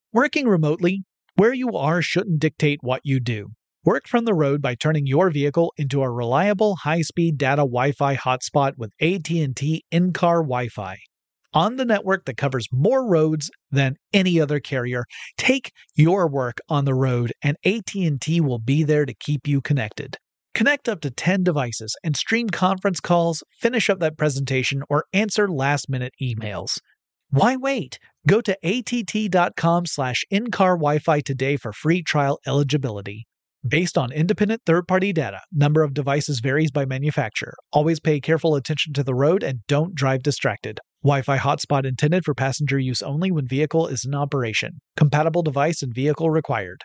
Working remotely, where you are shouldn't dictate what you do. Work from the road by turning your vehicle into a reliable high-speed data Wi-Fi hotspot with AT&T in-car Wi-Fi. On the network that covers more roads than any other carrier, take your work on the road and AT&T will be there to keep you connected. Connect up to 10 devices and stream conference calls, finish up that presentation, or answer last-minute emails. Why wait? Go to att.com/in-car Wi-Fi today for free trial eligibility. Based on independent third-party data, number of devices varies by manufacturer. Always pay careful attention to the road and don't drive distracted. Wi-Fi hotspot intended for passenger use only when vehicle is in operation. Compatible device and vehicle required.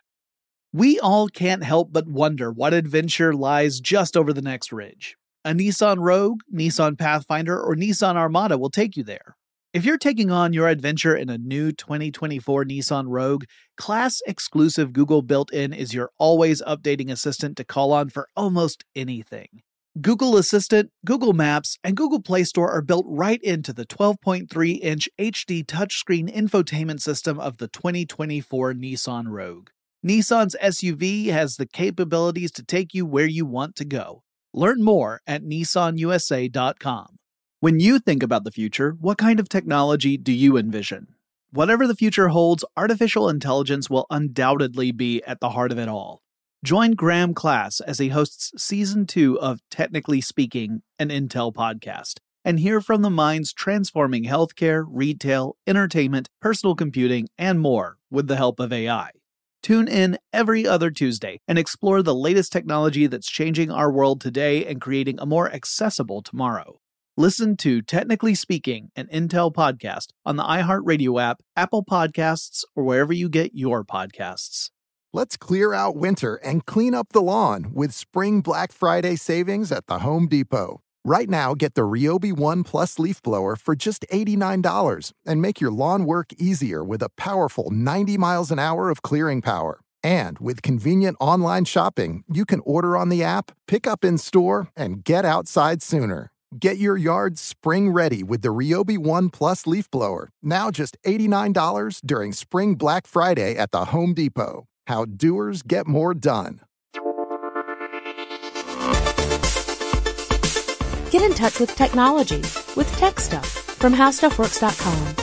We all can't help but wonder what adventure lies just over the next ridge. A Nissan Rogue, Nissan Pathfinder, or Nissan Armada will take you there. If you're taking on your adventure in a new 2024 Nissan Rogue, class-exclusive Google built-in is your always updating assistant to call on for almost anything. Google Assistant, Google Maps, and Google Play Store are built right into the 12.3-inch HD touchscreen infotainment system of the 2024 Nissan Rogue. Nissan's SUV has the capabilities to take you where you want to go. Learn more at nissanusa.com. When you think about the future, what kind of technology do you envision? Whatever the future holds, artificial intelligence will undoubtedly be at the heart of it all. Join Graham Class as he hosts Season 2 of Technically Speaking, an Intel podcast, and hear from the minds transforming healthcare, retail, entertainment, personal computing, and more with the help of AI. Tune in every other Tuesday and explore the latest technology that's changing our world today and creating a more accessible tomorrow. Listen to Technically Speaking, an Intel podcast on the iHeartRadio app, Apple Podcasts, or wherever you get your podcasts. Let's clear out winter and clean up the lawn with Spring Black Friday savings at the Home Depot. Right now, get the Ryobi One Plus leaf blower for just $89 and make your lawn work easier with a powerful 90 miles an hour of clearing power. And with convenient online shopping, you can order on the app, pick up in store, and get outside sooner. Get your yard spring ready with the Ryobi One Plus leaf blower. Now just $89 during Spring Black Friday at the Home Depot. How doers get more done. Get in touch with technology with Tech Stuff from HowStuffWorks.com.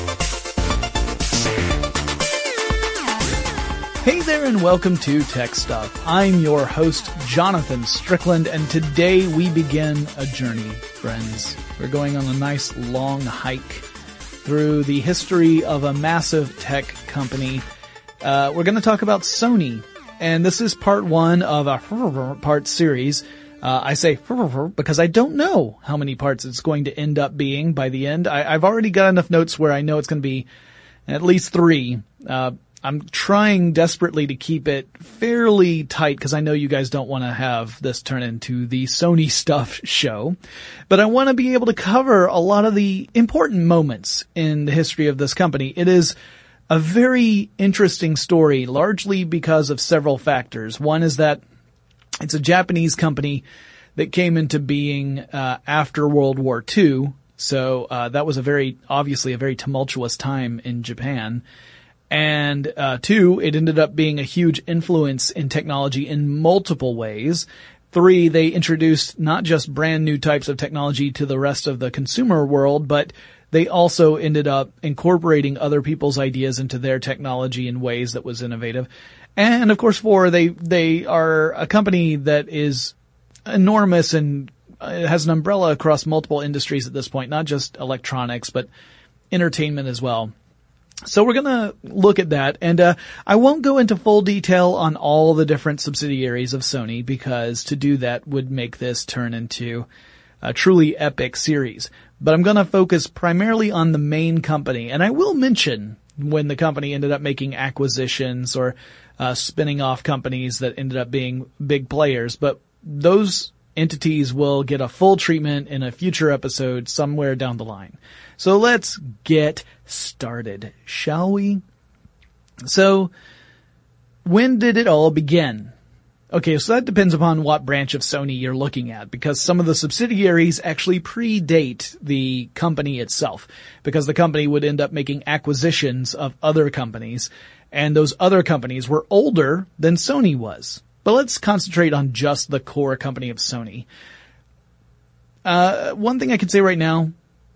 Hey there and welcome to Tech Stuff. I'm your host, Jonathan Strickland, and today we begin a journey, friends. We're going on a nice long hike through the history of a massive tech company. We're going to talk about Sony, and this is part one of a part series. I say because I don't know how many parts it's going to end up being by the end. I've already got enough notes where I know it's going to be at least 3. I'm trying desperately to keep it fairly tight because I know you guys don't want to have this turn into the Sony Stuff show. But I want to be able to cover a lot of the important moments in the history of this company. It is a very interesting story, largely because of several factors. One is that it's a Japanese company that came into being after World War II. So that was obviously a very tumultuous time in Japan. And 2, it ended up being a huge influence in technology in multiple ways. 3, they introduced not just brand new types of technology to the rest of the consumer world, but they also ended up incorporating other people's ideas into their technology in ways that was innovative. And of course 4, they are a company that is enormous and has an umbrella across multiple industries at this point, not just electronics, but entertainment as well. So we're going to look at that, and I won't go into full detail on all the different subsidiaries of Sony because to do that would make this turn into a truly epic series. But I'm going to focus primarily on the main company, and I will mention when the company ended up making acquisitions or spinning off companies that ended up being big players, but those entities will get a full treatment in a future episode somewhere down the line. So let's get started, shall we? So, when did it all begin? Okay, so that depends upon what branch of Sony you're looking at, because some of the subsidiaries actually predate the company itself, because the company would end up making acquisitions of other companies, and those other companies were older than Sony was. But let's concentrate on just the core company of Sony. One thing I can say right now,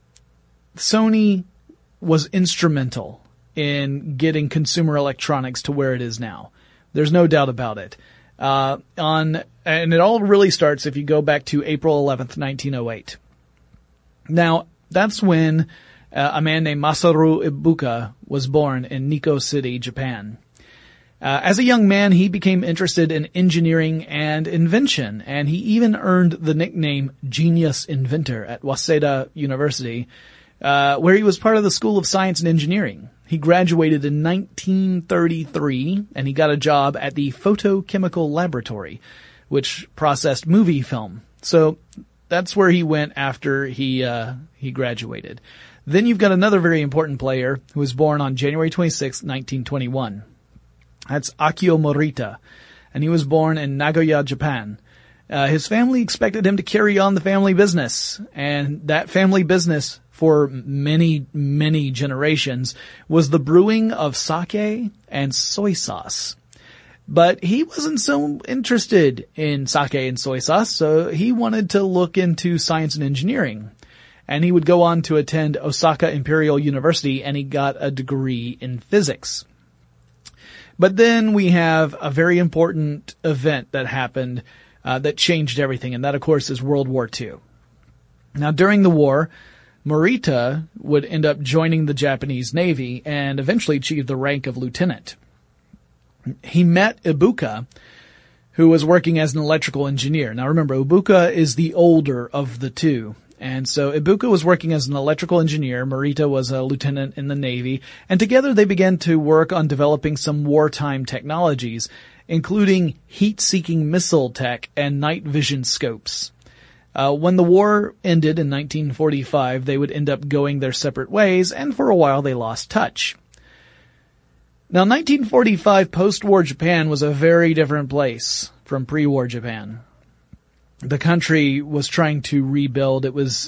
Sony was instrumental in getting consumer electronics to where it is now. There's no doubt about it. And it all really starts if you go back to April 11th, 1908. Now, that's when a man named Masaru Ibuka was born in Nikko City, Japan. As a young man, he became interested in engineering and invention, and he even earned the nickname Genius Inventor at Waseda University, where he was part of the School of Science and Engineering. He graduated in 1933, and he got a job at the Photochemical Laboratory, which processed movie film. So that's where he went after he graduated. Then you've got another very important player who was born on January 26, 1921. That's Akio Morita, and he was born in Nagoya, Japan. His family expected him to carry on the family business, and that family business for many, many generations was the brewing of sake and soy sauce. But he wasn't so interested in sake and soy sauce, so he wanted to look into science and engineering. And he would go on to attend Osaka Imperial University, and he got a degree in physics. But then we have a very important event that happened that changed everything, and that, of course, is World War II. Now, during the war, Morita would end up joining the Japanese Navy and eventually achieve the rank of lieutenant. He met Ibuka, who was working as an electrical engineer. Now remember, Ibuka is the older of the two. And so Ibuka was working as an electrical engineer. Morita was a lieutenant in the Navy. And together they began to work on developing some wartime technologies, including heat-seeking missile tech and night vision scopes. When the war ended in 1945, they would end up going their separate ways, and for a while they lost touch. Now, 1945 post-war Japan was a very different place from pre-war Japan. The country was trying to rebuild. It was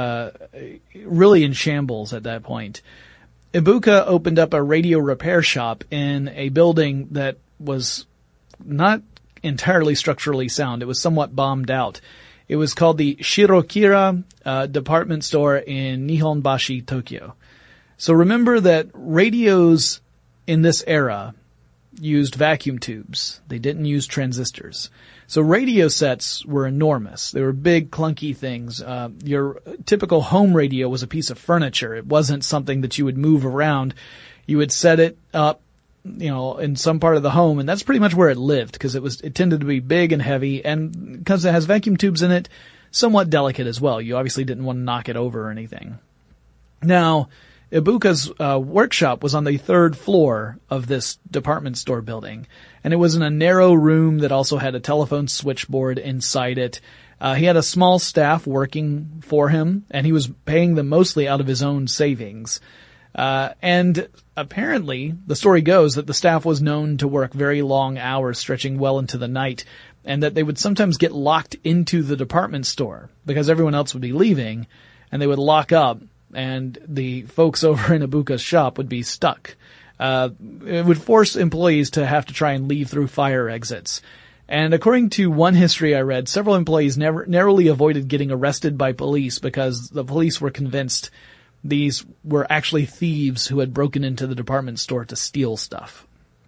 really in shambles at that point. Ibuka opened up a radio repair shop in a building that was not entirely structurally sound. It was somewhat bombed out. It was called the Shirokira department store in Nihonbashi, Tokyo. So remember that radios in this era used vacuum tubes. They didn't use transistors. So radio sets were enormous. They were big, clunky things. Your typical home radio was a piece of furniture. It wasn't something that you would move around. You would set it up, in some part of the home, and that's pretty much where it lived, because it tended to be big and heavy, and because it has vacuum tubes in it, somewhat delicate as well. You obviously didn't want to knock it over or anything. Now, Ibuka's workshop was on the third floor of this department store building, and it was in a narrow room that also had a telephone switchboard inside it. He had a small staff working for him, and he was paying them mostly out of his own savings. And apparently, the story goes that the staff was known to work very long hours, stretching well into the night, and that they would sometimes get locked into the department store because everyone else would be leaving, and they would lock up, and the folks over in Ibuka's shop would be stuck. It would force employees to have to try and leave through fire exits. And according to one history I read, several employees narrowly avoided getting arrested by police because the police were convinced these were actually thieves who had broken into the department store to steal stuff.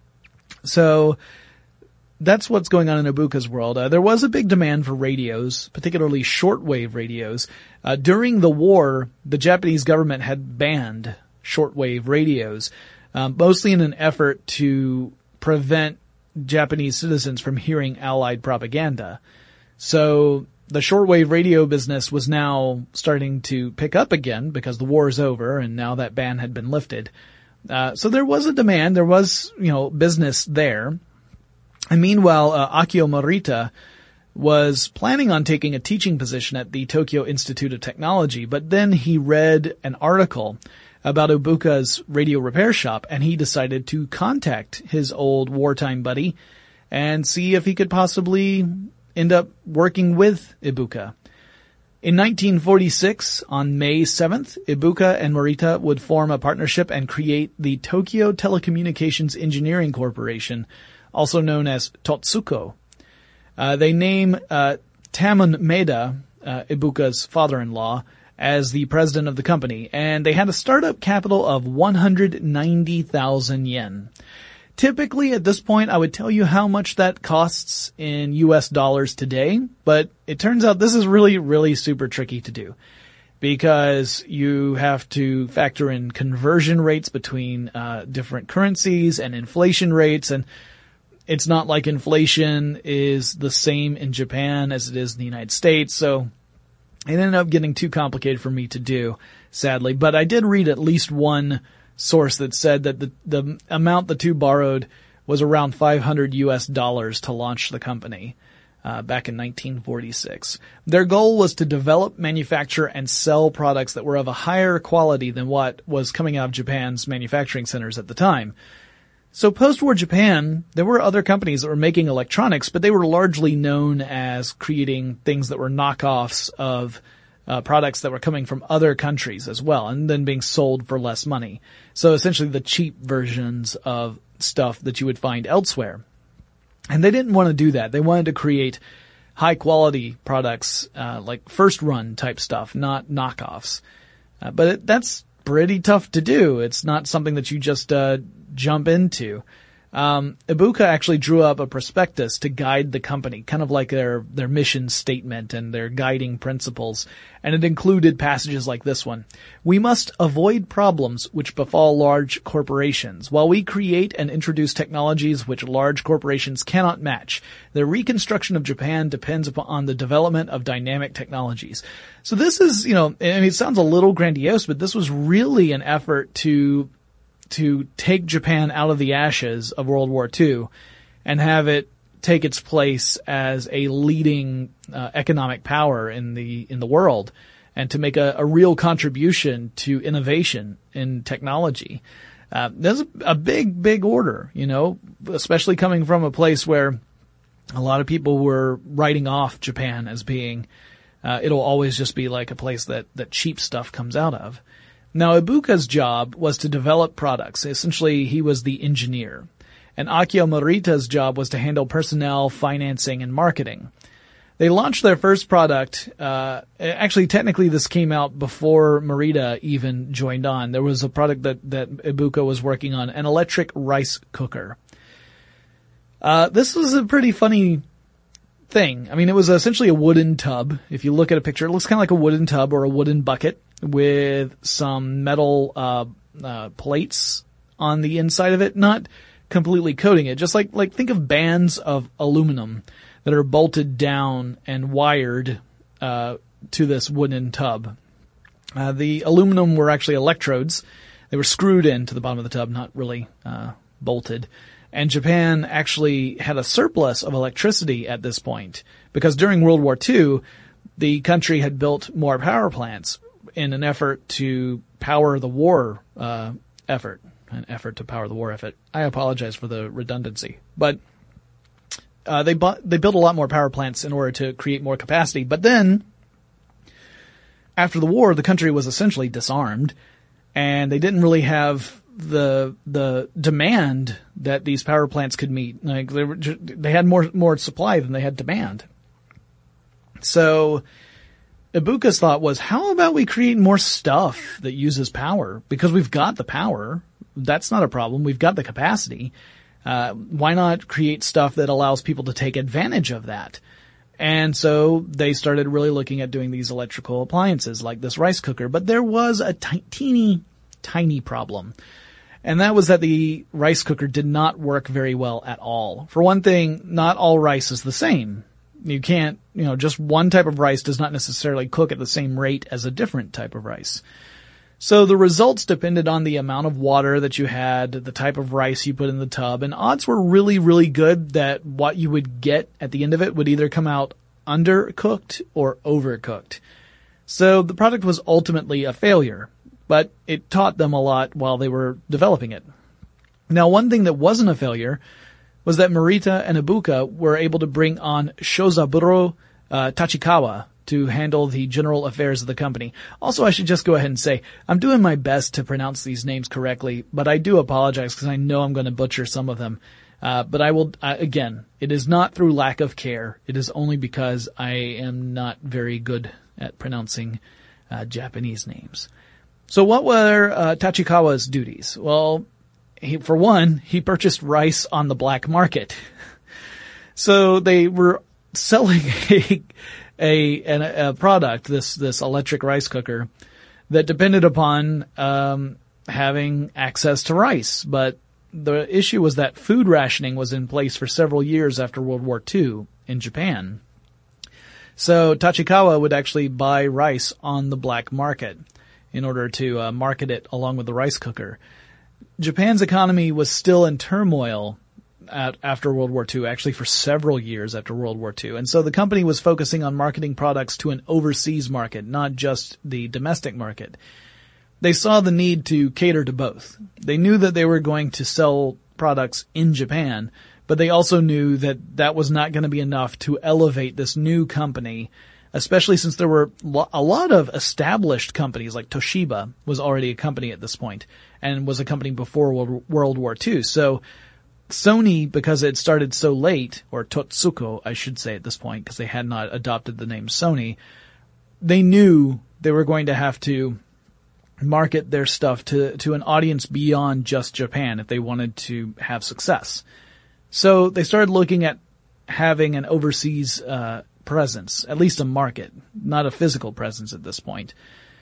So that's what's going on in Ibuka's world. There was a big demand for radios, particularly shortwave radios. During the war, the Japanese government had banned shortwave radios, mostly in an effort to prevent Japanese citizens from hearing Allied propaganda. So the shortwave radio business was now starting to pick up again because the war is over and now that ban had been lifted. So there was a demand, there was, business there. And meanwhile, Akio Morita was planning on taking a teaching position at the Tokyo Institute of Technology, but then he read an article about Ibuka's radio repair shop, and he decided to contact his old wartime buddy and see if he could possibly end up working with Ibuka. In 1946, on May 7th, Ibuka and Morita would form a partnership and create the Tokyo Telecommunications Engineering Corporation, also known as Totsuko. They name Tamon Maeda, Ibuka's father-in-law, as the president of the company, and they had a startup capital of 190,000 yen. Typically, at this point, I would tell you how much that costs in US dollars today, but it turns out this is really, really super tricky to do because you have to factor in conversion rates between different currencies and inflation rates, and it's not like inflation is the same in Japan as it is in the United States, so it ended up getting too complicated for me to do, sadly. But I did read at least one source that said that the amount the two borrowed was around $500 US to launch the company back in 1946. Their goal was to develop, manufacture, and sell products that were of a higher quality than what was coming out of Japan's manufacturing centers at the time. So post-war Japan, there were other companies that were making electronics, but they were largely known as creating things that were knockoffs of products that were coming from other countries as well, and then being sold for less money. So essentially the cheap versions of stuff that you would find elsewhere. And they didn't want to do that. They wanted to create high quality products, like first run type stuff, not knockoffs. But that's pretty tough to do. It's not something that you just, jump into. Ibuka actually drew up a prospectus to guide the company, kind of like their mission statement and their guiding principles, and it included passages like this one. We must avoid problems which befall large corporations. While we create and introduce technologies which large corporations cannot match, the reconstruction of Japan depends upon the development of dynamic technologies. So this is, it sounds a little grandiose, but this was really an effort to take Japan out of the ashes of World War II and have it take its place as a leading economic power in the world, and to make a real contribution to innovation in technology. That's a big order, especially coming from a place where a lot of people were writing off Japan as being it'll always just be like a place that cheap stuff comes out of. Now, Ibuka's job was to develop products. Essentially, he was the engineer. And Akio Morita's job was to handle personnel, financing, and marketing. They launched their first product. Actually, technically, this came out before Morita even joined on. There was a product that Ibuka was working on, an electric rice cooker. This was a pretty funny thing. I mean, it was essentially a wooden tub. If you look at a picture, it looks kind of like a wooden tub or a wooden bucket with some metal plates on the inside of it, not completely coating it, just like think of bands of aluminum that are bolted down and wired to this wooden tub. The aluminum were actually electrodes. They were screwed into the bottom of the tub, not really bolted. And Japan actually had a surplus of electricity at this point because during World War II, the country had built more power plants in an effort to power the war effort. An effort to power the war effort. I apologize for the redundancy. But they built a lot more power plants in order to create more capacity. But then, after the war, the country was essentially disarmed, and they didn't really have the demand that these power plants could meet. Like they had more supply than they had demand. So Ibuka's thought was, how about we create more stuff that uses power? Because we've got the power. That's not a problem. We've got the capacity. Why not create stuff that allows people to take advantage of that? And so they started really looking at doing these electrical appliances like this rice cooker. But there was a tiny problem. And that was that the rice cooker did not work very well at all. For one thing, not all rice is the same. You can't, just one type of rice does not necessarily cook at the same rate as a different type of rice. So the results depended on the amount of water that you had, the type of rice you put in the tub, and odds were really, really good that what you would get at the end of it would either come out undercooked or overcooked. So the product was ultimately a failure, but it taught them a lot while they were developing it. Now, one thing that wasn't a failure was that Morita and Ibuka were able to bring on Shozaburo Tachikawa to handle the general affairs of the company. Also, I should just go ahead and say, I'm doing my best to pronounce these names correctly, but I do apologize because I know I'm going to butcher some of them. But I will, again, it is not through lack of care. It is only because I am not very good at pronouncing Japanese names. So what were Tachikawa's duties? Well, for one, he purchased rice on the black market. So they were selling a product, this electric rice cooker, that depended upon having access to rice. But the issue was that food rationing was in place for several years after World War II in Japan. So Tachikawa would actually buy rice on the black market in order to market it along with the rice cooker. Japan's economy was still in turmoil after World War II, actually for several years after World War II. And so the company was focusing on marketing products to an overseas market, not just the domestic market. They saw the need to cater to both. They knew that they were going to sell products in Japan, but they also knew that that was not going to be enough to elevate this new company, especially since there were a lot of established companies, like Toshiba was already a company at this point and was a company before World War II. So Sony, because it started so late, or Totsuko, I should say at this point, because they had not adopted the name Sony, they knew they were going to have to market their stuff to an audience beyond just Japan if they wanted to have success. So they started looking at having an overseas presence, at least a market, not a physical presence at this point.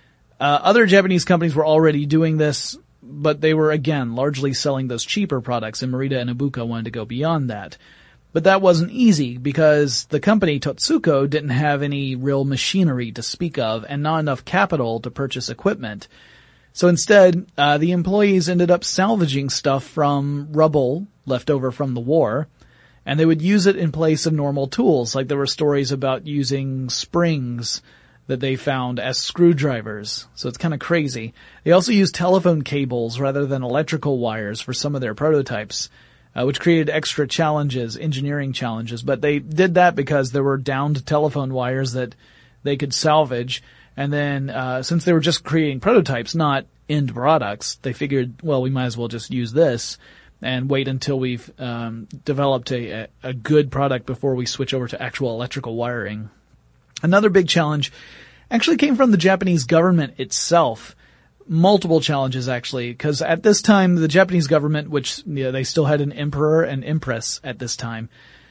Other Japanese companies were already doing this, but they were, again, largely selling those cheaper products, and Morita and Ibuka wanted to go beyond that. But that wasn't easy because the company, Totsuko, didn't have any real machinery to speak of and not enough capital to purchase equipment. So instead, the employees ended up salvaging stuff from rubble left over from the war, and they would use it in place of normal tools. Like there were stories about using springs that they found as screwdrivers. So it's kind of crazy. They also used telephone cables rather than electrical wires for some of their prototypes, which created extra challenges, engineering challenges. But they did that because there were downed telephone wires that they could salvage. And then, since they were just creating prototypes, not end products, they figured, well, we might as well just use this and wait until we've developed a good product before we switch over to actual electrical wiring. Another big challenge actually came from the Japanese government itself. Multiple challenges, actually, because at this time, the Japanese government, which they still had an emperor and empress at this time,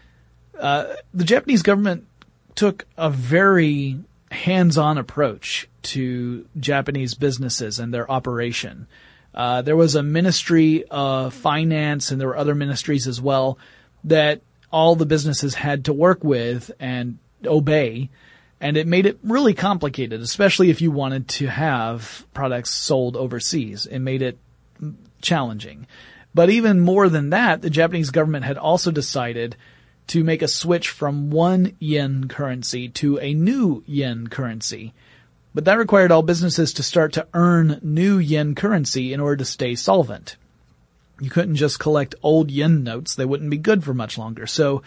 the Japanese government took a very hands-on approach to Japanese businesses and their operation. There was a ministry of finance, and there were other ministries as well that all the businesses had to work with and obey. And it made it really complicated, especially if you wanted to have products sold overseas. It made it challenging. But even more than that, the Japanese government had also decided to make a switch from one yen currency to a new yen currency. But that required all businesses to start to earn new yen currency in order to stay solvent. You couldn't just collect old yen notes. They wouldn't be good for much longer. So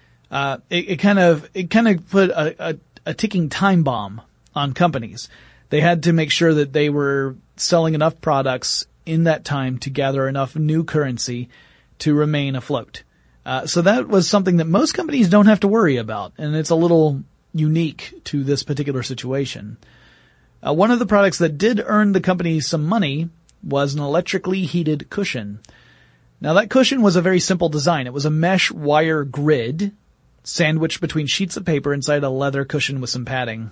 it kind of put a ticking time bomb on companies. They had to make sure that they were selling enough products in that time to gather enough new currency to remain afloat. So that was something that most companies don't have to worry about, and it's a little unique to this particular situation. One of the products that did earn the company some money was an electrically heated cushion. Now that cushion was a very simple design. It was a mesh wire grid sandwiched between sheets of paper inside a leather cushion with some padding.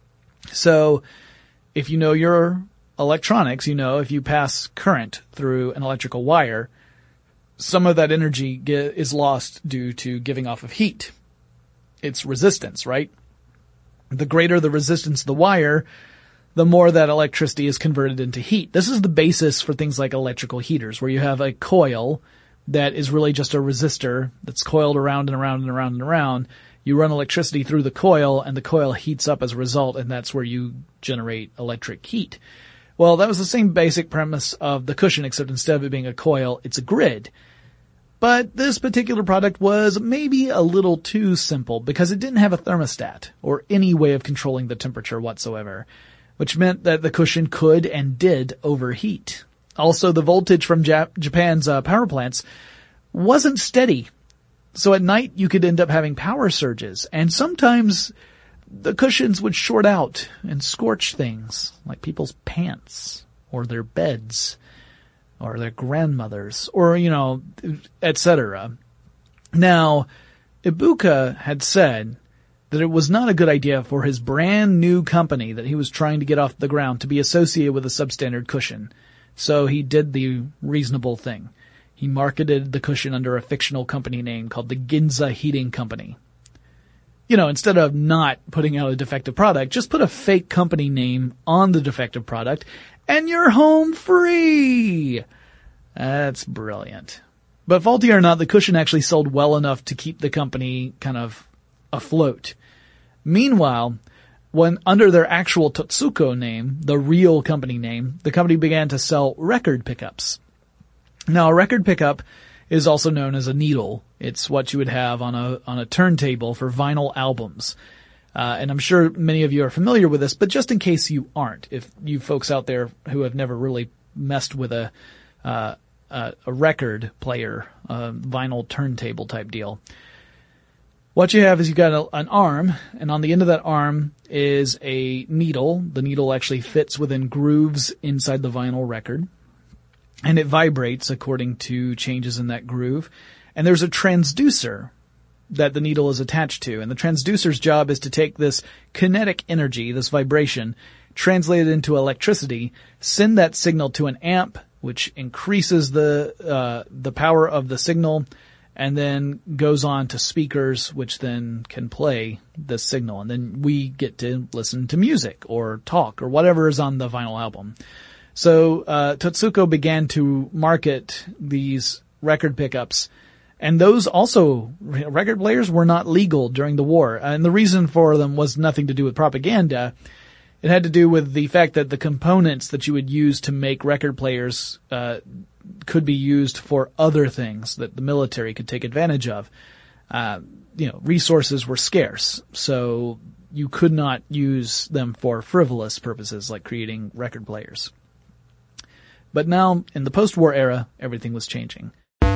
So if you know your electronics, you know if you pass current through an electrical wire, some of that energy is lost due to giving off of heat. It's resistance, right? The greater the resistance of the wire, the more that electricity is converted into heat. This is the basis for things like electrical heaters, where you have a coil that is really just a resistor that's coiled around and around and around and around. You run electricity through the coil, and the coil heats up as a result, and that's where you generate electric heat. Well, that was the same basic premise of the cushion, except instead of it being a coil, it's a grid. But this particular product was maybe a little too simple because it didn't have a thermostat or any way of controlling the temperature whatsoever, which meant that the cushion could and did overheat. Also, the voltage from Japan's power plants wasn't steady. So at night you could end up having power surges, and sometimes the cushions would short out and scorch things like people's pants or their beds or their grandmothers or, etc. Now, Ibuka had said that it was not a good idea for his brand new company that he was trying to get off the ground to be associated with a substandard cushion. So he did the reasonable thing. He marketed the cushion under a fictional company name called the Ginza Heating Company. Instead of not putting out a defective product, just put a fake company name on the defective product and you're home free. That's brilliant. But faulty or not, the cushion actually sold well enough to keep the company kind of afloat. Meanwhile, when under their actual Totsuko name, the real company name, the company began to sell record pickups. Now, a record pickup is also known as a needle. It's what you would have on a turntable for vinyl albums. And I'm sure many of you are familiar with this, but just in case you aren't, if you folks out there who have never really messed with a record player, vinyl turntable type deal, what you have is you've got an arm, and on the end of that arm is a needle. The needle actually fits within grooves inside the vinyl record, and it vibrates according to changes in that groove. And there's a transducer that the needle is attached to. And the transducer's job is to take this kinetic energy, this vibration, translate it into electricity, send that signal to an amp, which increases the power of the signal, and then goes on to speakers, which then can play the signal. And then we get to listen to music or talk or whatever is on the vinyl album. So Totsuko began to market these record pickups, and those also, record players were not legal during the war. And the reason for them was nothing to do with propaganda. It had to do with the fact that the components that you would use to make record players could be used for other things that the military could take advantage of. Resources were scarce, so you could not use them for frivolous purposes like creating record players. But now, in the post-war era, everything was changing.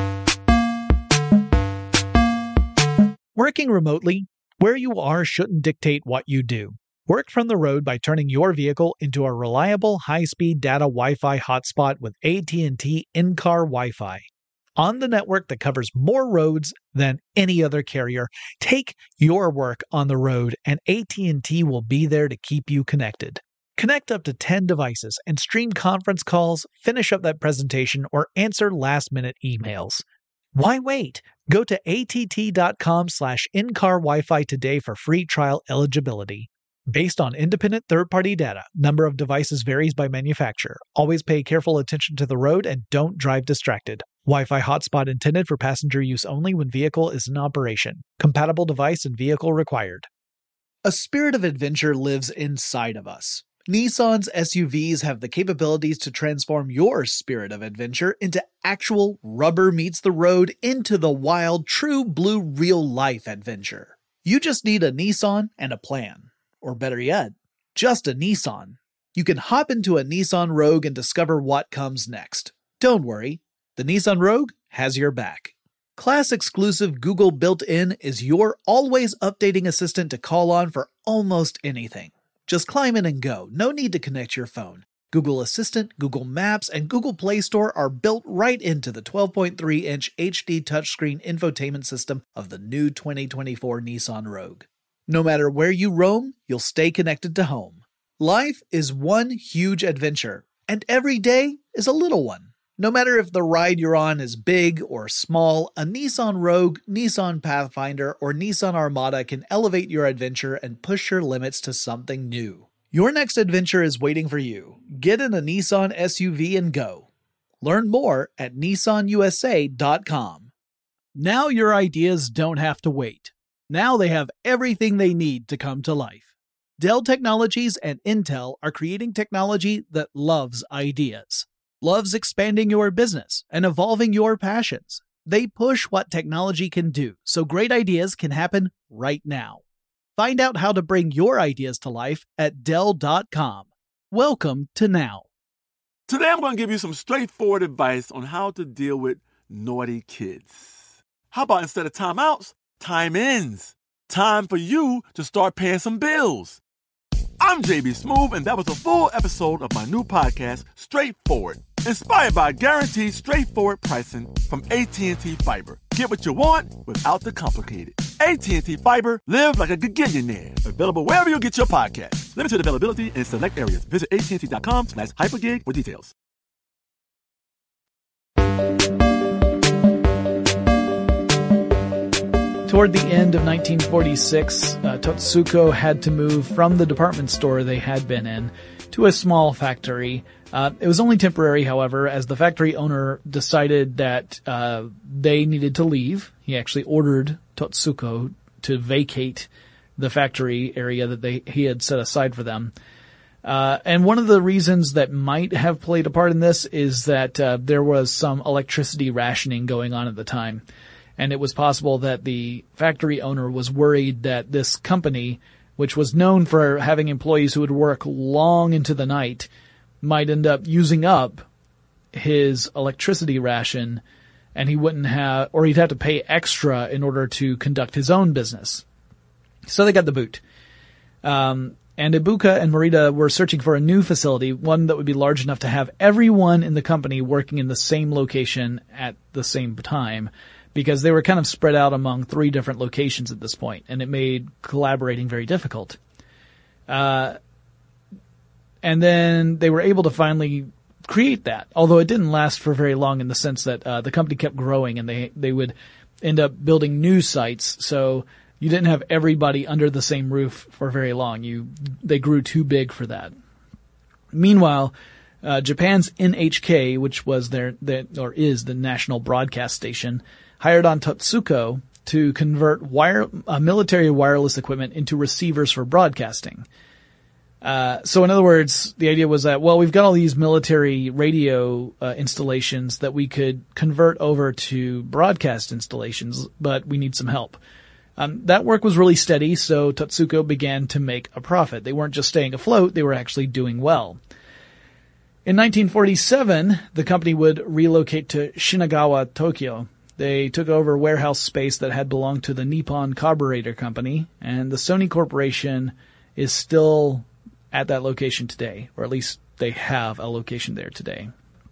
Working remotely, where you are shouldn't dictate what you do. Work from the road by turning your vehicle into a reliable high-speed data Wi-Fi hotspot with AT&T in-car Wi-Fi. On the network that covers more roads than any other carrier, take your work on the road and AT&T will be there to keep you connected. Connect up to 10 devices and stream conference calls, finish up that presentation, or answer last-minute emails. Why wait? Go to att.com/in-car Wi-Fi today for free trial eligibility. Based on independent third-party data, number of devices varies by manufacturer. Always pay careful attention to the road and don't drive distracted. Wi-Fi hotspot intended for passenger use only when vehicle is in operation. Compatible device and vehicle required. A spirit of adventure lives inside of us. Nissan's SUVs have the capabilities to transform your spirit of adventure into actual rubber meets the road, into the wild, true blue real-life adventure. You just need a Nissan and a plan. Or better yet, just a Nissan. You can hop into a Nissan Rogue and discover what comes next. Don't worry, the Nissan Rogue has your back. Class-exclusive Google built-in is your always updating assistant to call on for almost anything. Just climb in and go. No need to connect your phone. Google Assistant, Google Maps, and Google Play Store are built right into the 12.3-inch HD touchscreen infotainment system of the new 2024 Nissan Rogue. No matter where you roam, you'll stay connected to home. Life is one huge adventure, and every day is a little one. No matter if the ride you're on is big or small, a Nissan Rogue, Nissan Pathfinder, or Nissan Armada can elevate your adventure and push your limits to something new. Your next adventure is waiting for you. Get in a Nissan SUV and go. Learn more at nissanusa.com. Now your ideas don't have to wait. Now they have everything they need to come to life. Dell Technologies and Intel are creating technology that loves ideas. Loves expanding your business and evolving your passions. They push what technology can do, so great ideas can happen right now. Find out how to bring your ideas to life at Dell.com. Welcome to Now. Today I'm going to give you some straightforward advice on how to deal with naughty kids. How about instead of timeouts, time-ins? Time for you to start paying some bills. I'm JB Smoove, and that was a full episode of my new podcast, Straightforward, inspired by guaranteed straightforward pricing from AT&T Fiber. Get what you want without the complicated. AT&T Fiber, live like a gigillionaire. Available wherever you get your podcasts. Limited availability in select areas. Visit AT&T.com/hypergig for details. Toward the end of 1946, Totsuko had to move from the department store they had been in to a small factory. It was only temporary, however, as the factory owner decided that they needed to leave. He actually ordered Totsuko to vacate the factory area that he had set aside for them. And one of the reasons that might have played a part in this is that there was some electricity rationing going on at the time. And it was possible that the factory owner was worried that this company, which was known for having employees who would work long into the night, might end up using up his electricity ration, and he wouldn't have, or he'd have to pay extra in order to conduct his own business. So they got the boot. And Ibuka and Morita were searching for a new facility, one that would be large enough to have everyone in the company working in the same location at the same time, because they were kind of spread out among 3 different locations at this point, and it made collaborating very difficult. And then they were able to finally create that, although it didn't last for very long in the sense that the company kept growing and they would end up building new sites, so you didn't have everybody under the same roof for very long. They grew too big for that. Meanwhile, Japan's NHK, which was is the national broadcast station, hired on Totsuko to convert military wireless equipment into receivers for broadcasting. So in other words, the idea was that, well, we've got all these military radio installations that we could convert over to broadcast installations, but we need some help. That work was really steady, so Totsuko began to make a profit. They weren't just staying afloat, they were actually doing well. In 1947, the company would relocate to Shinagawa, Tokyo. They took over warehouse space that had belonged to the Nippon Carburetor Company, and the Sony Corporation is still at that location today, or at least they have a location there today.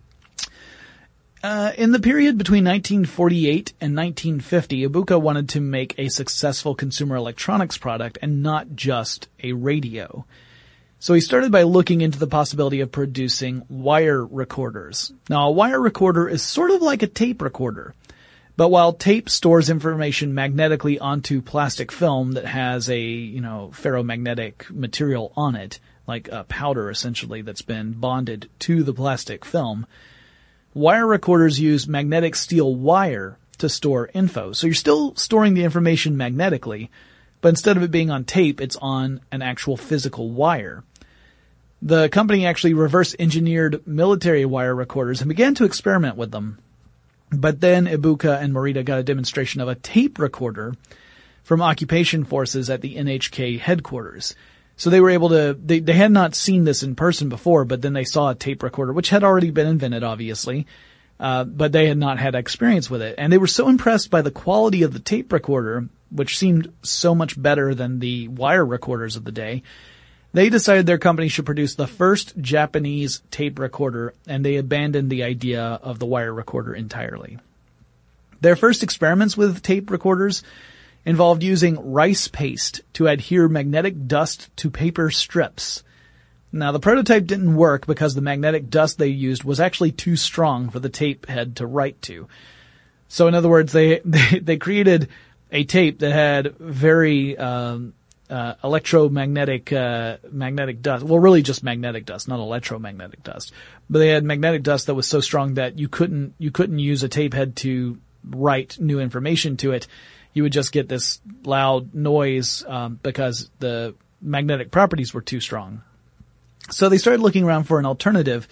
In the period between 1948 and 1950, Ibuka wanted to make a successful consumer electronics product and not just a radio. So he started by looking into the possibility of producing wire recorders. Now, a wire recorder is sort of like a tape recorder. But while tape stores information magnetically onto plastic film that has a, ferromagnetic material on it, like a powder essentially that's been bonded to the plastic film, wire recorders use magnetic steel wire to store info. So you're still storing the information magnetically, but instead of it being on tape, it's on an actual physical wire. The company actually reverse engineered military wire recorders and began to experiment with them. But then Ibuka and Morita got a demonstration of a tape recorder from occupation forces at the NHK headquarters. So they were able to, they had not seen this in person before, but then they saw a tape recorder, which had already been invented, obviously, but they had not had experience with it. And they were so impressed by the quality of the tape recorder, which seemed so much better than the wire recorders of the day, they decided their company should produce the first Japanese tape recorder, and they abandoned the idea of the wire recorder entirely. Their first experiments with tape recorders involved using rice paste to adhere magnetic dust to paper strips. Now, the prototype didn't work because the magnetic dust they used was actually too strong for the tape head to write to. So, in other words, they created a tape that had very electromagnetic magnetic dust. Well, really just magnetic dust, not electromagnetic dust. But they had magnetic dust that was so strong that you couldn't use a tape head to write new information to it. You would just get this loud noise because the magnetic properties were too strong. So they started looking around for an alternative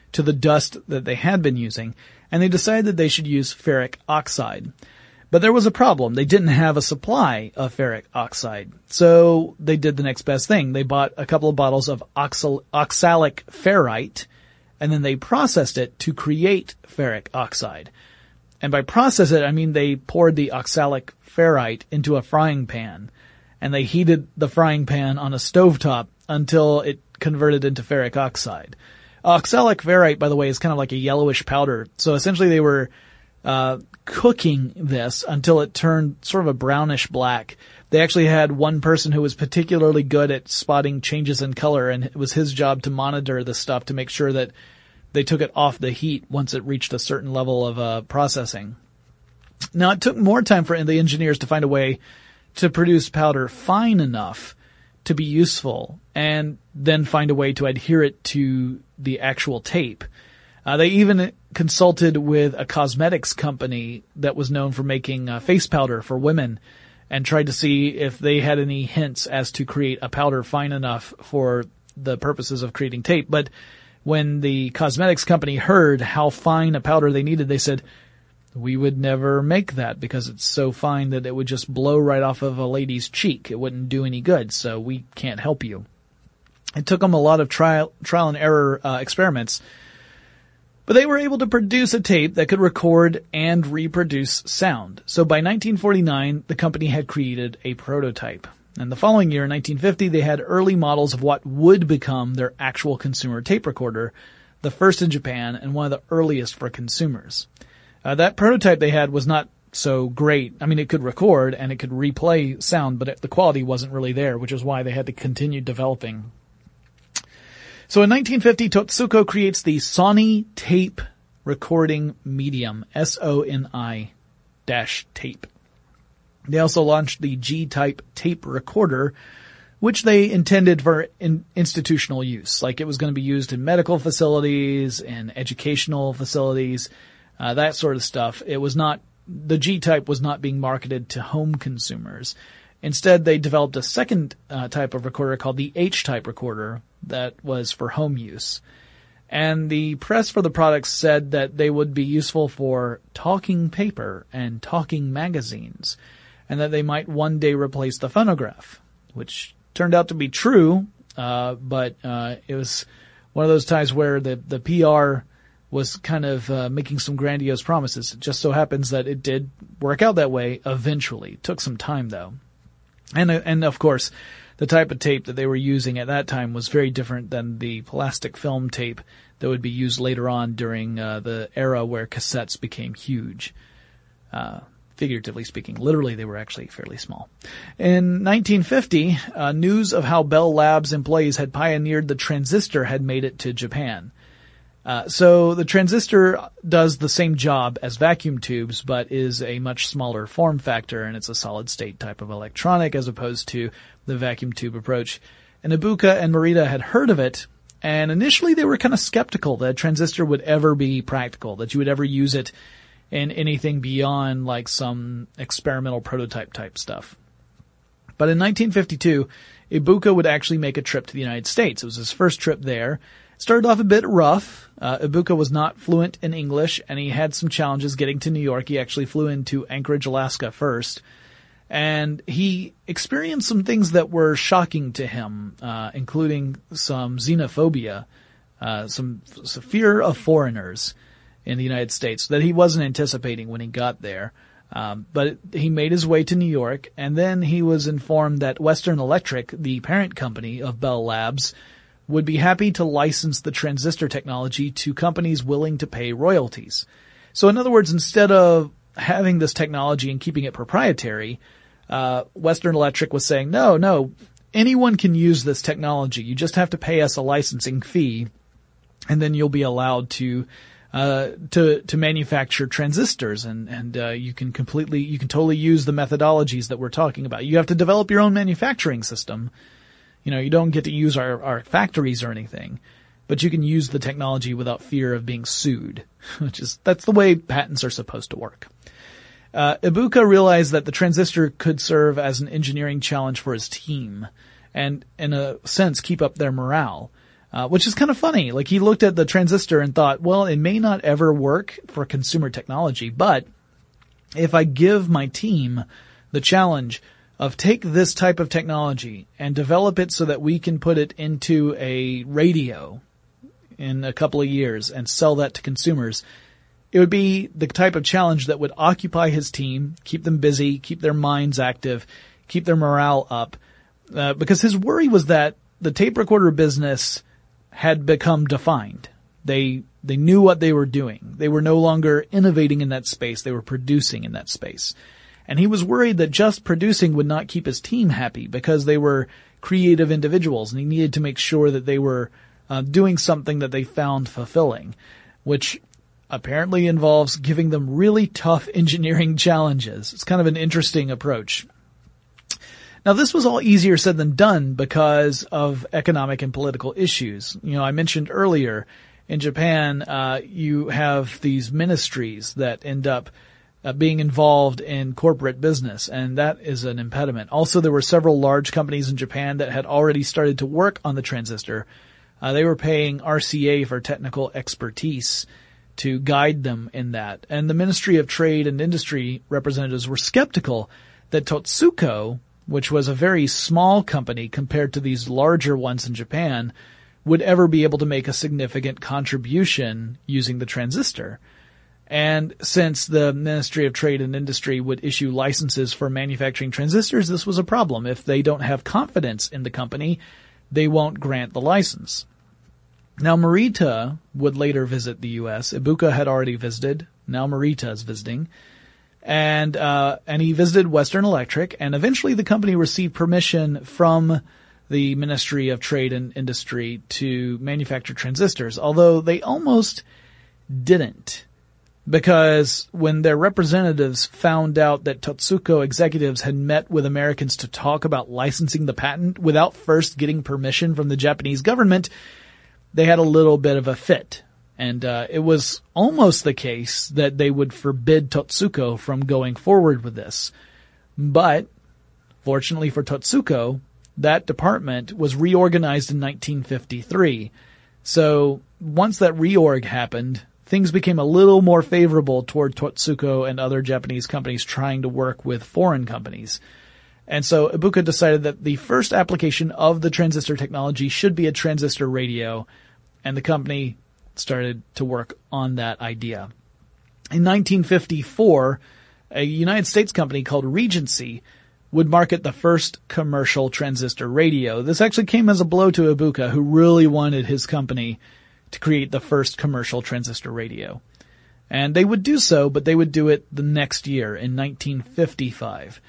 to the dust that they had been using, and they decided that they should use ferric oxide. But there was a problem. They didn't have a supply of ferric oxide. So they did the next best thing. They bought a couple of bottles of oxalic ferrite, and then they processed it to create ferric oxide. And by process it, I mean they poured the oxalic ferrite into a frying pan, and they heated the frying pan on a stovetop until it converted into ferric oxide. Oxalic ferrite, by the way, is kind of like a yellowish powder. So essentially they were cooking this until it turned sort of a brownish black. They actually had one person who was particularly good at spotting changes in color, and it was his job to monitor this stuff to make sure that they took it off the heat once it reached a certain level of processing. Now, it took more time for the engineers to find a way to produce powder fine enough to be useful, and then find a way to adhere it to the actual tape. They even consulted with a cosmetics company that was known for making face powder for women, and tried to see if they had any hints as to create a powder fine enough for the purposes of creating tape. But when the cosmetics company heard how fine a powder they needed, they said, "We would never make that because it's so fine that it would just blow right off of a lady's cheek. It wouldn't do any good, so we can't help you." It took them a lot of trial and error experiments, but they were able to produce a tape that could record and reproduce sound. So by 1949, the company had created a prototype. And the following year, in 1950, they had early models of what would become their actual consumer tape recorder, the first in Japan and one of the earliest for consumers. That prototype they had was not so great. I mean, it could record and it could replay sound, but the quality wasn't really there, which is why they had to continue developing. So in 1950, Totsuko creates the Sony tape recording medium, SONI-tape. They also launched the G-type tape recorder, which they intended for institutional use. Like it was going to be used in medical facilities and educational facilities, that sort of stuff. It was not, the G-type was not being marketed to home consumers. Instead, they developed a second type of recorder called the H-type recorder that was for home use. And the press for the products said that they would be useful for talking paper and talking magazines, and that they might one day replace the phonograph, which turned out to be true, but it was one of those times where the PR was kind of making some grandiose promises. It just so happens that it did work out that way eventually. It took some time, though. And of course, the type of tape that they were using at that time was very different than the plastic film tape that would be used later on during the era where cassettes became huge. Figuratively speaking. Literally, they were actually fairly small. In 1950, news of how Bell Labs employees had pioneered the transistor had made it to Japan. So the transistor does the same job as vacuum tubes, but is a much smaller form factor, and it's a solid-state type of electronic as opposed to the vacuum tube approach. And Ibuka and Morita had heard of it, and initially they were kind of skeptical that a transistor would ever be practical, that you would ever use it in anything beyond like some experimental prototype type stuff. But in 1952, Ibuka would actually make a trip to the United States. It was his first trip there. It started off a bit rough. Ibuka was not fluent in English, and he had some challenges getting to New York. He actually flew into Anchorage, Alaska first. And he experienced some things that were shocking to him, including some xenophobia, some fear of foreigners in the United States that he wasn't anticipating when he got there. But he made his way to New York, and then he was informed that Western Electric, the parent company of Bell Labs, would be happy to license the transistor technology to companies willing to pay royalties. So in other words, instead of having this technology and keeping it proprietary, Western Electric was saying, no, anyone can use this technology. You just have to pay us a licensing fee, and then you'll be allowed to manufacture transistors, and you can totally use the methodologies that we're talking about. You have to develop your own manufacturing system. You know, you don't get to use our factories or anything, but you can use the technology without fear of being sued, that's the way patents are supposed to work. Ibuka realized that the transistor could serve as an engineering challenge for his team and, in a sense, keep up their morale. which is kind of funny. Like, he looked at the transistor and thought, well, it may not ever work for consumer technology, but if I give my team the challenge of take this type of technology and develop it so that we can put it into a radio in a couple of years and sell that to consumers, it would be the type of challenge that would occupy his team, keep them busy, keep their minds active, keep their morale up. Because his worry was that the tape recorder business had become defined. They knew what they were doing. They were no longer innovating in that space. They were producing in that space. And he was worried that just producing would not keep his team happy because they were creative individuals, and he needed to make sure that they were doing something that they found fulfilling, which apparently involves giving them really tough engineering challenges. It's kind of an interesting approach. Now, this was all easier said than done because of economic and political issues. I mentioned earlier, in Japan, you have these ministries that end up being involved in corporate business, and that is an impediment. Also, there were several large companies in Japan that had already started to work on the transistor. They were paying RCA for technical expertise to guide them in that. And the Ministry of Trade and Industry representatives were skeptical that Totsuko, which was a very small company compared to these larger ones in Japan, would ever be able to make a significant contribution using the transistor. And since the Ministry of Trade and Industry would issue licenses for manufacturing transistors, this was a problem. If they don't have confidence in the company, they won't grant the license. Now, Morita would later visit the U.S. Ibuka had already visited. Now Morita is visiting. And he visited Western Electric, and eventually the company received permission from the Ministry of Trade and Industry to manufacture transistors, although they almost didn't. Because when their representatives found out that Totsuko executives had met with Americans to talk about licensing the patent without first getting permission from the Japanese government, they had a little bit of a fit. And it was almost the case that they would forbid Totsuko from going forward with this. But, fortunately for Totsuko, that department was reorganized in 1953. So, once that reorg happened, things became a little more favorable toward Totsuko and other Japanese companies trying to work with foreign companies. And so Ibuka decided that the first application of the transistor technology should be a transistor radio, and the company started to work on that idea. In 1954, a United States company called Regency would market the first commercial transistor radio. This actually came as a blow to Ibuka, who really wanted his company to create the first commercial transistor radio. And they would do so, but they would do it the next year, in 1955.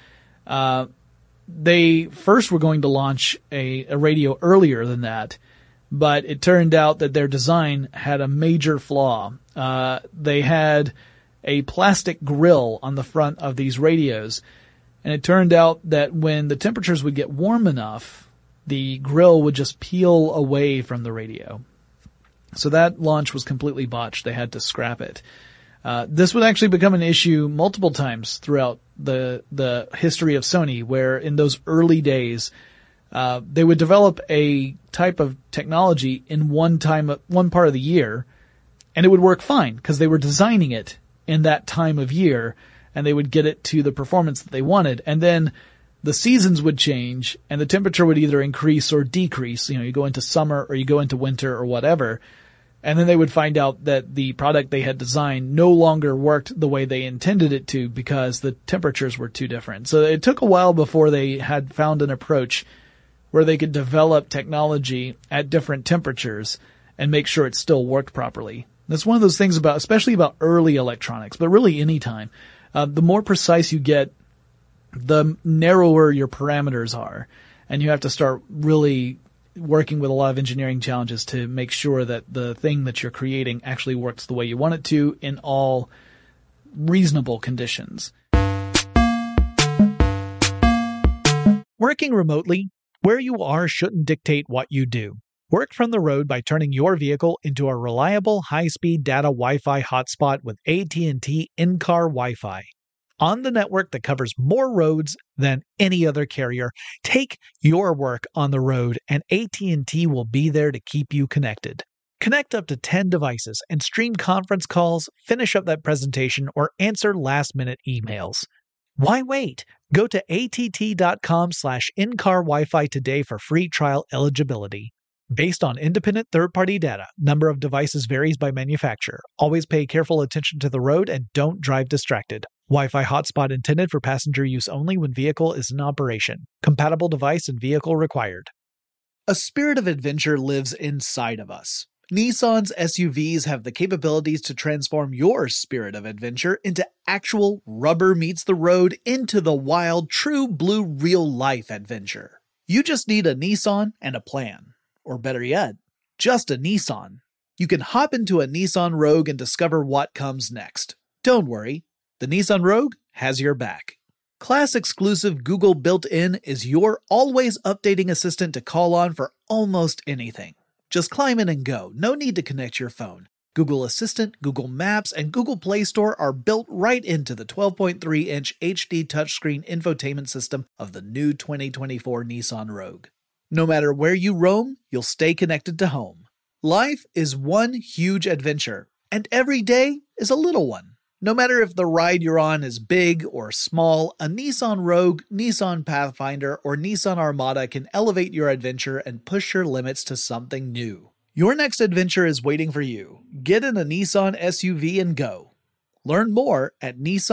They first were going to launch a radio earlier than that, but it turned out that their design had a major flaw. They had a plastic grill on the front of these radios, and it turned out that when the temperatures would get warm enough, the grill would just peel away from the radio. So that launch was completely botched. They had to scrap it. This would actually become an issue multiple times throughout the history of Sony, where in those early days, they would develop a type of technology in one part of the year, and it would work fine because they were designing it in that time of year, and they would get it to the performance that they wanted. And then the seasons would change, and the temperature would either increase or decrease. You go into summer or you go into winter or whatever. And then they would find out that the product they had designed no longer worked the way they intended it to because the temperatures were too different. So it took a while before they had found an approach where they could develop technology at different temperatures and make sure it still worked properly. That's one of those things especially about early electronics, but really any time. The more precise you get, the narrower your parameters are. And you have to start really working with a lot of engineering challenges to make sure that the thing that you're creating actually works the way you want it to in all reasonable conditions. Working remotely, where you are shouldn't dictate what you do. Work from the road by turning your vehicle into a reliable high-speed data Wi-Fi hotspot with AT&T in-car Wi-Fi. on the network that covers more roads than any other carrier. Take your work on the road, and AT&T will be there to keep you connected. Connect up to 10 devices and stream conference calls, finish up that presentation, or answer last-minute emails. Why wait? Go to att.com/in-car Wi-Fi today for free trial eligibility. Based on independent third-party data, number of devices varies by manufacturer. Always pay careful attention to the road and don't drive distracted. Wi-Fi hotspot intended for passenger use only when vehicle is in operation. Compatible device and vehicle required. A spirit of adventure lives inside of us. Nissan's SUVs have the capabilities to transform your spirit of adventure into actual rubber meets the road, into the wild, true blue real-life adventure. You just need a Nissan and a plan. Or better yet, just a Nissan. You can hop into a Nissan Rogue and discover what comes next. Don't worry, the Nissan Rogue has your back. Class-exclusive Google built-in is your always updating assistant to call on for almost anything. Just climb in and go. No need to connect your phone. Google Assistant, Google Maps, and Google Play Store are built right into the 12.3-inch HD touchscreen infotainment system of the new 2024 Nissan Rogue. No matter where you roam, you'll stay connected to home. Life is one huge adventure, and every day is a little one. No matter if the ride you're on is big or small, a Nissan Rogue, Nissan Pathfinder, or Nissan Armada can elevate your adventure and push your limits to something new. Your next adventure is waiting for you. Get in a Nissan SUV and go. Learn more at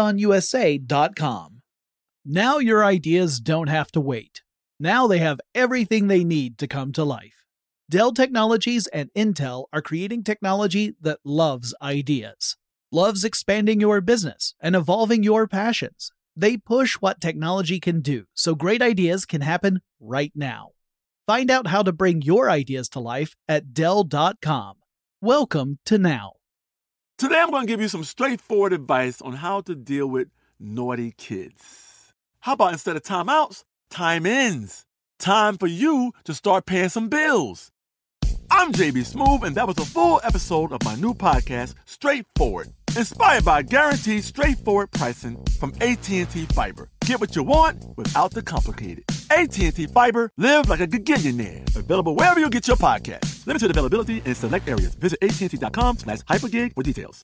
nissanusa.com. Now your ideas don't have to wait. Now they have everything they need to come to life. Dell Technologies and Intel are creating technology that loves ideas. Loves expanding your business and evolving your passions. They push what technology can do, so great ideas can happen right now. Find out how to bring your ideas to life at Dell.com. Welcome to Now. Today I'm going to give you some straightforward advice on how to deal with naughty kids. How about instead of timeouts, time-ins? Time for you to start paying some bills. I'm JB Smoove, and that was a full episode of my new podcast, Straightforward, inspired by guaranteed straightforward pricing from AT&T Fiber. Get what you want without the complicated. AT&T Fiber, live like a gigillionaire. Available wherever you get your podcast. Limited availability in select areas. Visit AT&T.com/hypergig for details.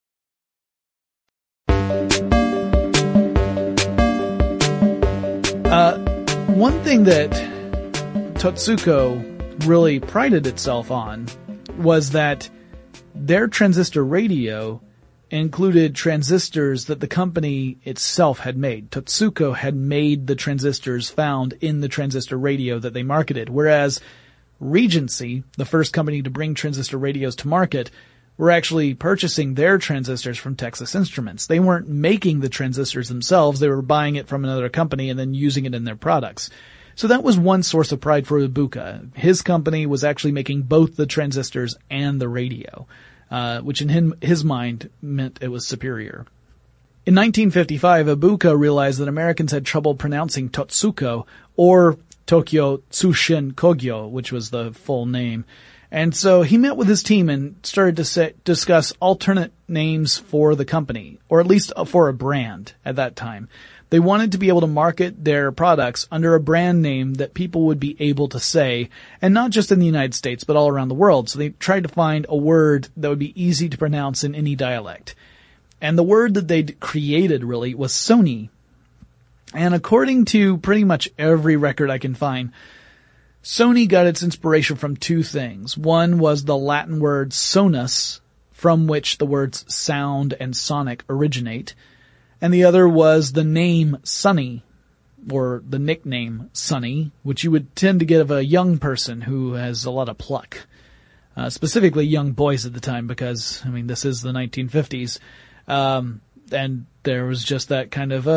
One thing that Totsuko really prided itself on was that their transistor radio included transistors that the company itself had made. Totsuko had made the transistors found in the transistor radio that they marketed, whereas Regency, the first company to bring transistor radios to market, were actually purchasing their transistors from Texas Instruments. They weren't making the transistors themselves, they were buying it from another company and then using it in their products. So that was one source of pride for Ibuka. His company was actually making both the transistors and the radio, which in his mind meant it was superior. In 1955, Ibuka realized that Americans had trouble pronouncing Totsuko or Tokyo Tsushin Kogyo, which was the full name. And so he met with his team and started to discuss alternate names for the company, or at least for a brand at that time. They wanted to be able to market their products under a brand name that people would be able to say, and not just in the United States, but all around the world. So they tried to find a word that would be easy to pronounce in any dialect. And the word that they created really was Sony. And according to pretty much every record I can find, Sony got its inspiration from two things. One was the Latin word sonus, from which the words sound and sonic originate. And the other was the name Sonny, or the nickname Sonny, which you would tend to give a young person who has a lot of pluck. Specifically young boys at the time, because, I mean, this is the 1950s. And there was just that kind of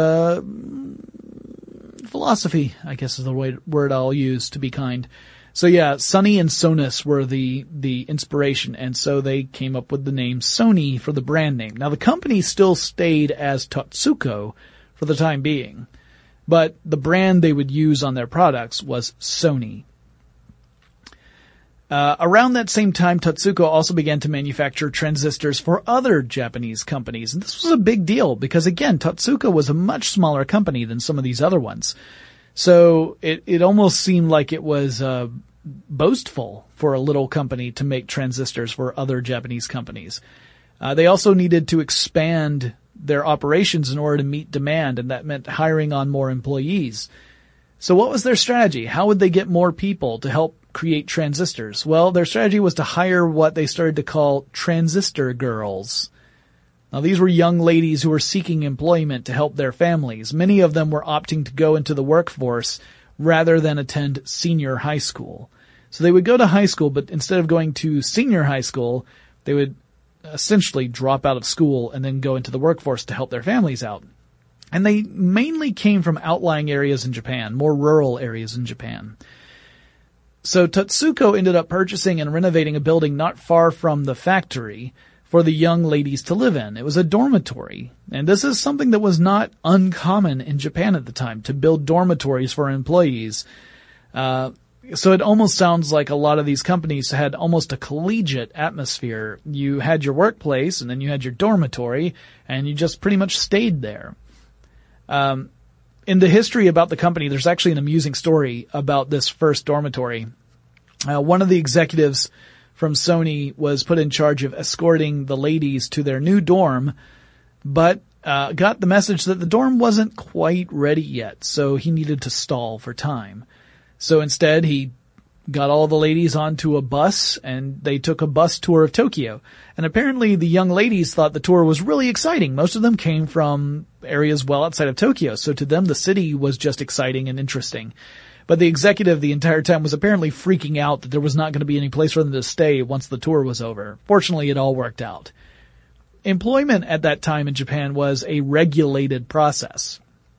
philosophy, I guess is the word I'll use to be kind. So yeah, Sonny and Sonus were the inspiration, and so they came up with the name Sony for the brand name. Now the company still stayed as Totsuko for the time being, but the brand they would use on their products was Sony. Around that same time, Totsuko also began to manufacture transistors for other Japanese companies. And this was a big deal because, again, Totsuko was a much smaller company than some of these other ones. So it almost seemed like it was boastful for a little company to make transistors for other Japanese companies. They also needed to expand their operations in order to meet demand, and that meant hiring on more employees. So what was their strategy? How would they get more people to help create transistors? Well, their strategy was to hire what they started to call transistor girls. Now, these were young ladies who were seeking employment to help their families. Many of them were opting to go into the workforce rather than attend senior high school. So they would go to high school, but instead of going to senior high school, they would essentially drop out of school and then go into the workforce to help their families out. And they mainly came from outlying areas in Japan, more rural areas in Japan. So Totsuko ended up purchasing and renovating a building not far from the factory for the young ladies to live in. It was a dormitory. And this is something that was not uncommon in Japan at the time, to build dormitories for employees. So it almost sounds like a lot of these companies had almost a collegiate atmosphere. You had your workplace and then you had your dormitory and you just pretty much stayed there. In the history about the company, there's actually an amusing story about this first dormitory. One of the executives from Sony was put in charge of escorting the ladies to their new dorm, but got the message that the dorm wasn't quite ready yet, so he needed to stall for time. So instead, he got all the ladies onto a bus, and they took a bus tour of Tokyo. And apparently the young ladies thought the tour was really exciting. Most of them came from areas well outside of Tokyo, so to them the city was just exciting and interesting. But the executive the entire time was apparently freaking out that there was not going to be any place for them to stay once the tour was over. Fortunately, it all worked out. Employment at that time in Japan was a regulated process.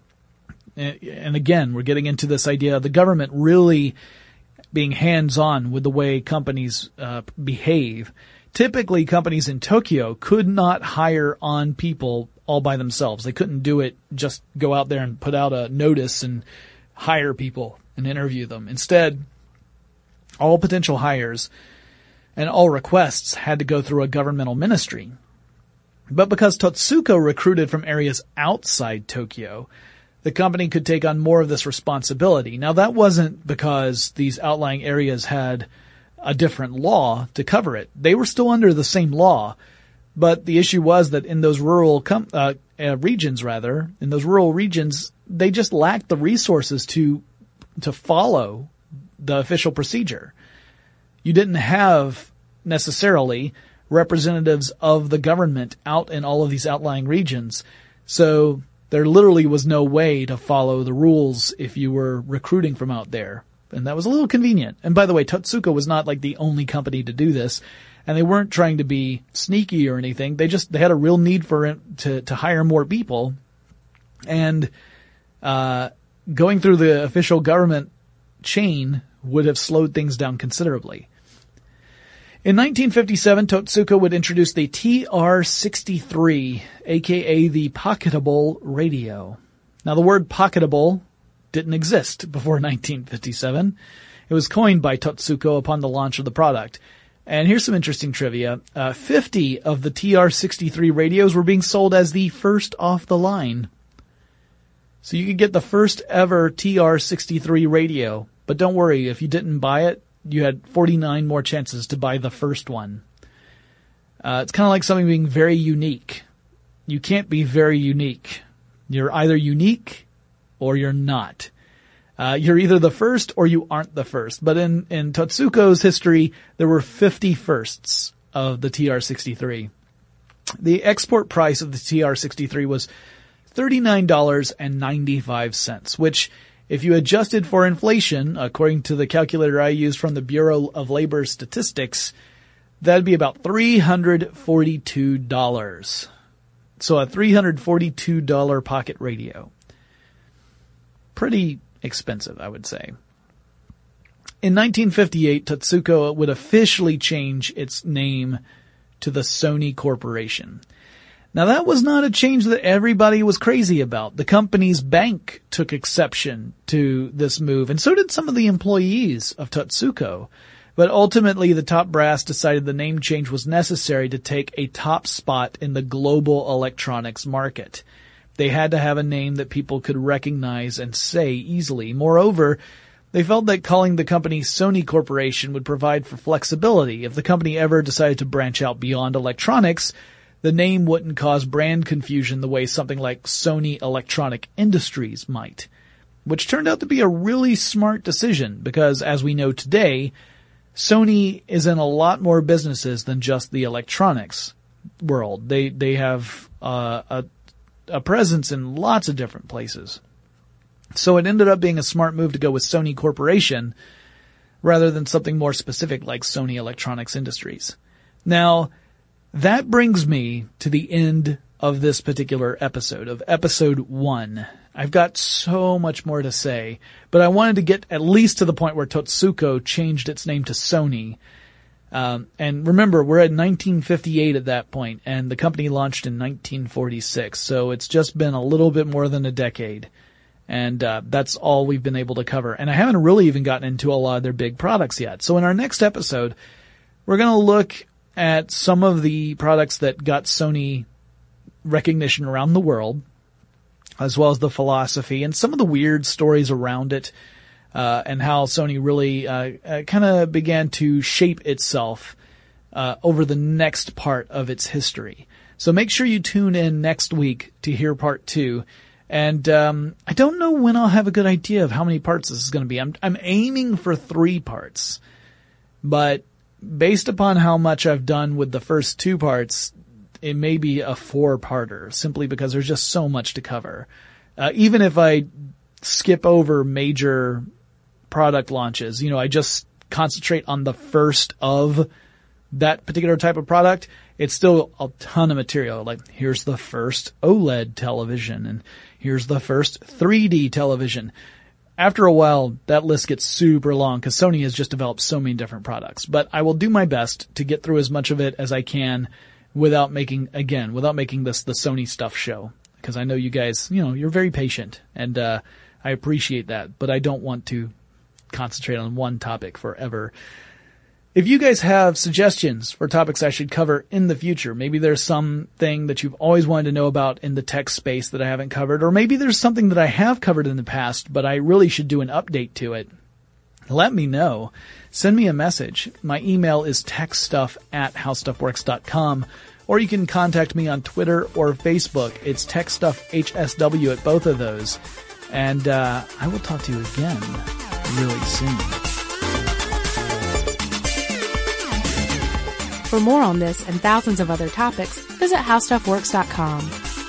And again, we're getting into this idea of the government really being hands-on with the way companies behave. Typically, companies in Tokyo could not hire on people all by themselves. They couldn't do it, just go out there and put out a notice and hire people and interview them. Instead, all potential hires and all requests had to go through a governmental ministry. But because Totsuko recruited from areas outside Tokyo, the company could take on more of this responsibility. Now, that wasn't because these outlying areas had a different law to cover it. They were still under the same law, but the issue was that in those rural regions, they just lacked the resources to follow the official procedure. You didn't have necessarily representatives of the government out in all of these outlying regions, so there literally was no way to follow the rules if you were recruiting from out there. And that was a little convenient. And by the way, Totsuko was not like the only company to do this. And they weren't trying to be sneaky or anything. They had a real need to hire more people. And going through the official government chain would have slowed things down considerably. In 1957, Totsuko would introduce the TR-63, aka the Pocketable radio. Now, the word pocketable didn't exist before 1957. It was coined by Totsuko upon the launch of the product. And here's some interesting trivia. 50 of the TR-63 radios were being sold as the first off the line. So you could get the first ever TR-63 radio. But don't worry, if you didn't buy it, you had 49 more chances to buy the first one. It's kind of like something being very unique. You can't be very unique. You're either unique or you're not. You're either the first or you aren't the first. But in Totsuko's history, there were 50 firsts of the TR-63. The export price of the TR-63 was $39.95, which, if you adjusted for inflation, according to the calculator I used from the Bureau of Labor Statistics, that'd be about $342. So a $342 pocket radio. Pretty expensive, I would say. In 1958, Totsuko would officially change its name to the Sony Corporation. Now, that was not a change that everybody was crazy about. The company's bank took exception to this move, and so did some of the employees of Totsuko. But ultimately, the top brass decided the name change was necessary to take a top spot in the global electronics market. They had to have a name that people could recognize and say easily. Moreover, they felt that calling the company Sony Corporation would provide for flexibility. If the company ever decided to branch out beyond electronics, the name wouldn't cause brand confusion the way something like Sony Electronic Industries might. Which turned out to be a really smart decision because, as we know today, Sony is in a lot more businesses than just the electronics world. They have a presence in lots of different places. So it ended up being a smart move to go with Sony Corporation rather than something more specific like Sony Electronics Industries. Now, that brings me to the end of this particular episode, of episode 1. I've got so much more to say, but I wanted to get at least to the point where Totsuko changed its name to Sony. And remember, we're at 1958 at that point, and the company launched in 1946, so it's just been a little bit more than a decade. And that's all we've been able to cover. And I haven't really even gotten into a lot of their big products yet. So in our next episode, we're going to look at some of the products that got Sony recognition around the world, as well as the philosophy and some of the weird stories around it, and how Sony really kind of began to shape itself over the next part of its history. So make sure you tune in next week to hear part 2. And I don't know when I'll have a good idea of how many parts this is going to be. I'm aiming for 3 parts, but based upon how much I've done with the first 2 parts, it may be a 4-parter, simply because there's just so much to cover. Even if I skip over major product launches, I just concentrate on the first of that particular type of product, it's still a ton of material. Like, here's the first OLED television, and here's the first 3D television. After a while, that list gets super long because Sony has just developed so many different products. But I will do my best to get through as much of it as I can without making this the Sony stuff show. Because I know you guys, you're very patient, and I appreciate that. But I don't want to concentrate on one topic forever. If you guys have suggestions for topics I should cover in the future, maybe there's something that you've always wanted to know about in the tech space that I haven't covered, or maybe there's something that I have covered in the past, but I really should do an update to it, let me know. Send me a message. My email is techstuff@howstuffworks.com, or you can contact me on Twitter or Facebook. It's techstuffhsw at both of those. And I will talk to you again really soon. For more on this and thousands of other topics, visit howstuffworks.com.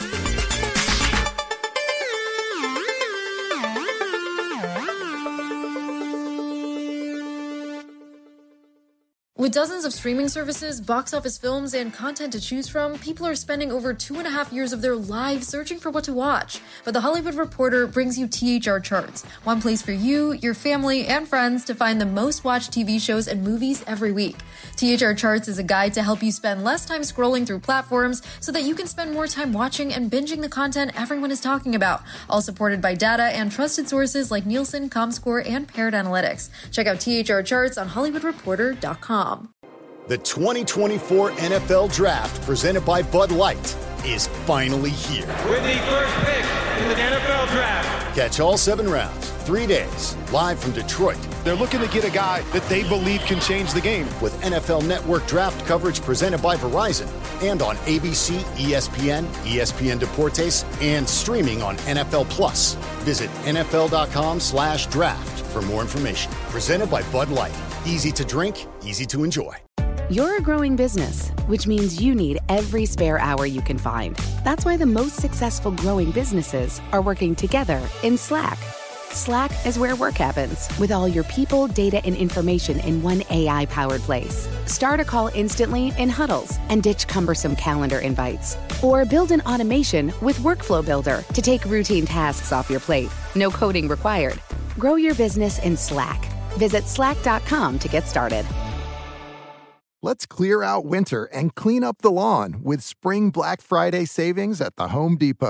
With dozens of streaming services, box office films, and content to choose from, people are spending over 2.5 years of their lives searching for what to watch. But The Hollywood Reporter brings you THR Charts, one place for you, your family, and friends to find the most watched TV shows and movies every week. THR Charts is a guide to help you spend less time scrolling through platforms so that you can spend more time watching and binging the content everyone is talking about, all supported by data and trusted sources like Nielsen, Comscore, and Paired Analytics. Check out THR Charts on HollywoodReporter.com. The 2024 NFL Draft, presented by Bud Light, is finally here. With the first pick in the NFL Draft. Catch all 7 rounds, 3 days, live from Detroit. They're looking to get a guy that they believe can change the game. With NFL Network Draft coverage presented by Verizon, and on ABC, ESPN, ESPN Deportes, and streaming on NFL Plus. Visit NFL.com/draft for more information. Presented by Bud Light. Easy to drink, easy to enjoy. You're a growing business, which means you need every spare hour you can find. That's why the most successful growing businesses are working together in Slack. Slack is where work happens, with all your people, data, and information in one AI-powered place. Start a call instantly in huddles and ditch cumbersome calendar invites. Or build an automation with Workflow Builder to take routine tasks off your plate. No coding required. Grow your business in Slack. Visit slack.com to get started. Let's clear out winter and clean up the lawn with spring Black Friday savings at the Home Depot.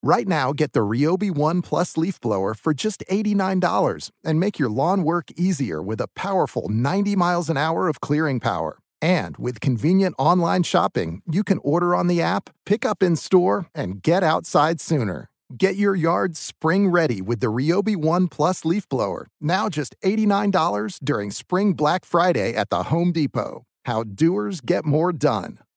Right now, get the Ryobi One Plus leaf blower for just $89 and make your lawn work easier with a powerful 90 miles an hour of clearing power. And with convenient online shopping, you can order on the app, pick up in store, and get outside sooner. Get your yard spring ready with the Ryobi One Plus leaf blower, now just $89 during Spring Black Friday at the Home Depot. How doers get more done.